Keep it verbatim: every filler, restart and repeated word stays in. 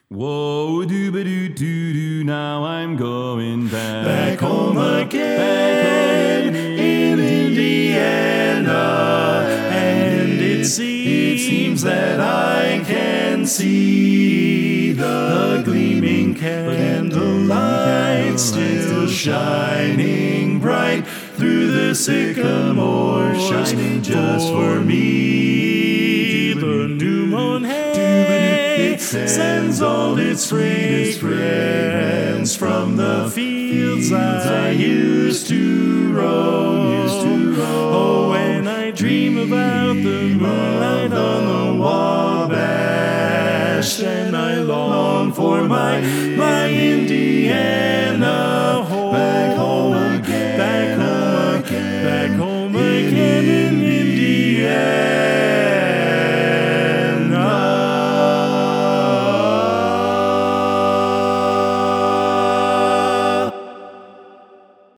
Whoa, doo ba doo doo doo. Now I'm going back, Back home again in Indiana, and it seems that I can see the gleaming candlelight still shining bright through the sycamore, shining just for me. The new moon hay sends all its sweetest fragrance from the fields I used to roam. Oh, when I dream about the moonlight on the Wabash, and I long for my, my Indiana.